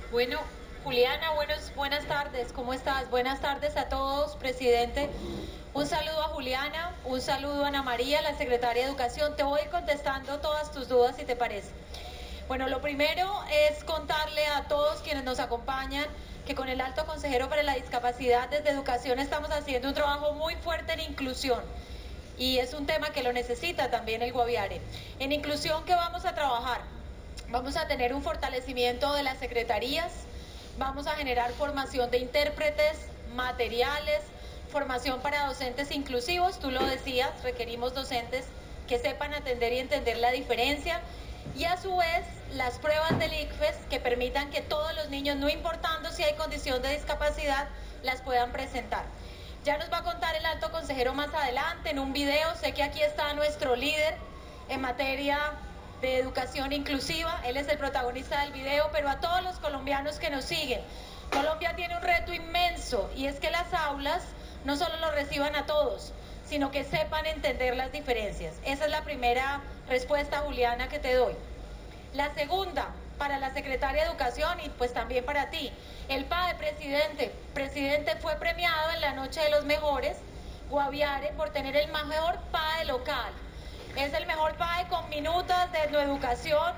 Bueno, Juliana, buenas tardes, ¿cómo estás? Buenas tardes a todos, presidente. Un saludo a Juliana, un saludo a Ana María, la secretaria de Educación. Te voy a ir contestando todas tus dudas, si te parece. Bueno, lo primero es contarle a todos quienes nos acompañan que con el Alto Consejero para la Discapacidad desde Educación estamos haciendo un trabajo muy fuerte en inclusión. Y es un tema que lo necesita también el Guaviare. En inclusión, ¿qué vamos a trabajar? Vamos a tener un fortalecimiento de las secretarías, vamos a generar formación de intérpretes, materiales, formación para docentes inclusivos, tú lo decías, requerimos docentes que sepan atender y entender la diferencia, y a su vez las pruebas del ICFES que permitan que todos los niños, no importando si hay condición de discapacidad, las puedan presentar. Ya nos va a contar el alto consejero más adelante en un video. Sé que aquí está nuestro líder en materia de educación inclusiva, él es el protagonista del video, pero a todos los colombianos que nos siguen, Colombia tiene un reto inmenso y es que las aulas no solo lo reciban a todos, sino que sepan entender las diferencias. Esa es la primera respuesta, Juliana, que te doy. La segunda, para la secretaria de Educación y pues también para ti, el PAE, presidente fue premiado en la Noche de los Mejores, Guaviare, por tener el mejor PAE local. Es el mejor PAE con minutas de Educación.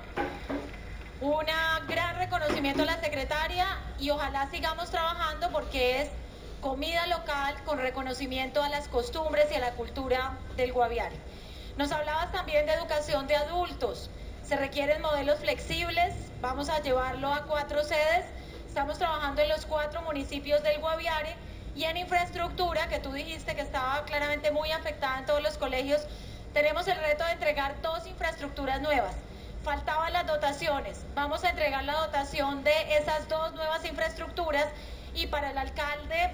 Un gran reconocimiento a la secretaria y ojalá sigamos trabajando porque es comida local con reconocimiento a las costumbres y a la cultura del Guaviare. Nos hablabas también de educación de adultos. Se requieren modelos flexibles, vamos a llevarlo a 4 sedes, estamos trabajando en los 4 municipios del Guaviare y en infraestructura, que tú dijiste que estaba claramente muy afectada en todos los colegios, tenemos el reto de entregar 2 infraestructuras nuevas. Faltaban las dotaciones, vamos a entregar la dotación de esas 2 nuevas infraestructuras y para el alcalde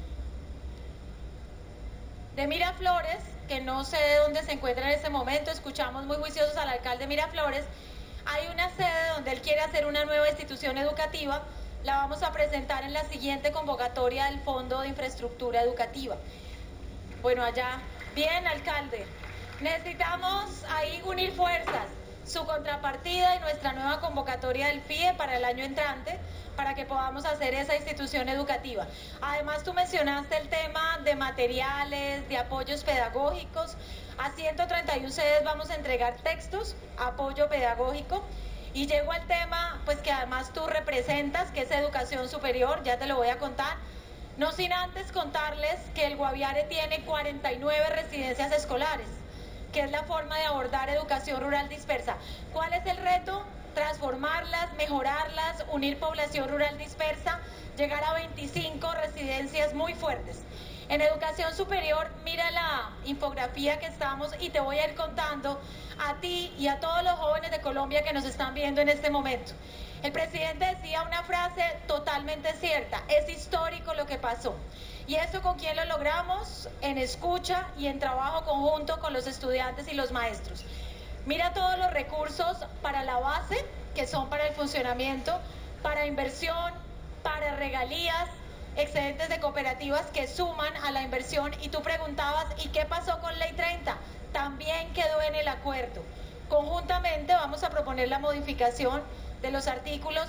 de Miraflores, que no sé de dónde se encuentra en este momento, escuchamos muy juiciosos al alcalde Miraflores, hay una sede donde él quiere hacer una nueva institución educativa, la vamos a presentar en la siguiente convocatoria del Fondo de Infraestructura Educativa. Bueno, allá, bien, alcalde, necesitamos ahí unir fuerzas, su contrapartida y nuestra nueva convocatoria del FIE para el año entrante, para que podamos hacer esa institución educativa. Además, tú mencionaste el tema de materiales, de apoyos pedagógicos. A 131 sedes vamos a entregar textos, apoyo pedagógico. Y llego al tema, pues que además tú representas, que es educación superior, ya te lo voy a contar. No sin antes contarles que el Guaviare tiene 49 residencias escolares, que es la forma de abordar educación rural dispersa. ¿Cuál es el reto? Transformarlas, mejorarlas, unir población rural dispersa, llegar a 25 residencias muy fuertes. En educación superior, mira la infografía que estamos y te voy a ir contando a ti y a todos los jóvenes de Colombia que nos están viendo en este momento. El presidente decía una frase totalmente cierta, es histórico lo que pasó. ¿Y esto con quién lo logramos? En escucha y en trabajo conjunto con los estudiantes y los maestros. Mira todos los recursos para la base, que son para el funcionamiento, para inversión, para regalías, excedentes de cooperativas que suman a la inversión. Y tú preguntabas, ¿y qué pasó con Ley 30? También quedó en el acuerdo. Conjuntamente vamos a proponer la modificación de los artículos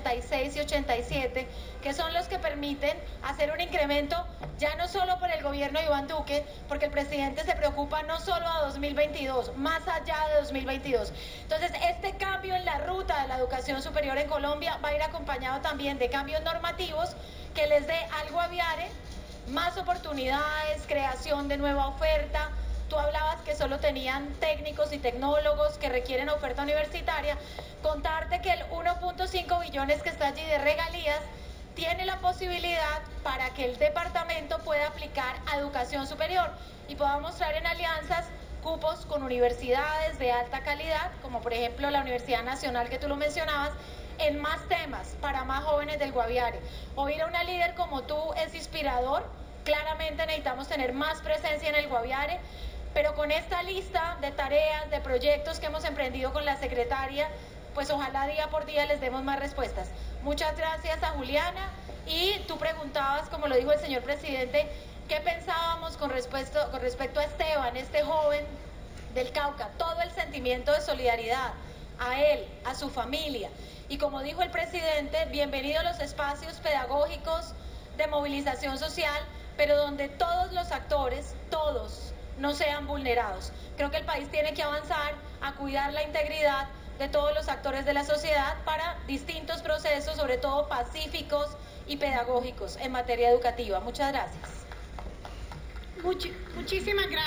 86 y 87, que son los que permiten hacer un incremento ya no solo por el gobierno de Iván Duque, porque el presidente se preocupa no solo a 2022, más allá de 2022. Entonces, este cambio en la ruta de la educación superior en Colombia va a ir acompañado también de cambios normativos que les dé al Guaviare más oportunidades, creación de nueva oferta. Tú hablabas que solo tenían técnicos y tecnólogos que requieren oferta universitaria. Contarte que el 1.5 billones que está allí de regalías tiene la posibilidad para que el departamento pueda aplicar a educación superior y podamos traer en alianzas cupos con universidades de alta calidad, como por ejemplo la Universidad Nacional que tú lo mencionabas, en más temas para más jóvenes del Guaviare. Oír a una líder como tú es inspirador. Claramente necesitamos tener más presencia en el Guaviare, pero con esta lista de tareas, de proyectos que hemos emprendido con la secretaria, pues ojalá día por día les demos más respuestas. Muchas gracias a Juliana. Y tú preguntabas, como lo dijo el señor presidente, ¿qué pensábamos con respecto a Esteban, este joven del Cauca? Todo el sentimiento de solidaridad a él, a su familia. Y como dijo el presidente, bienvenidos los espacios pedagógicos de movilización social, pero donde todos los actores, todos, no sean vulnerados. Creo que el país tiene que avanzar a cuidar la integridad de todos los actores de la sociedad para distintos procesos, sobre todo pacíficos y pedagógicos en materia educativa. Muchas gracias. Muchísimas gracias.